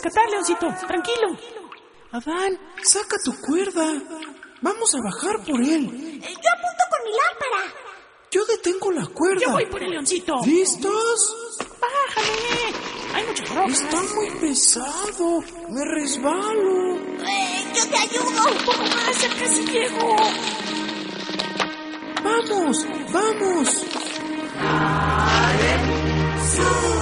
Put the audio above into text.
rescatar, Leoncito. Tranquilo. Adán, saca tu cuerda. Vamos a bajar por él. Yo apunto con mi lámpara. Yo detengo la cuerda. Yo voy por el Leoncito. ¿Listos? Bájale. Hay mucha roca. Está muy pesado. Me resbalo. Yo te ayudo. Un poco más, ya casi llego. ¡Vamos! ¡Vamos! ¡Sube!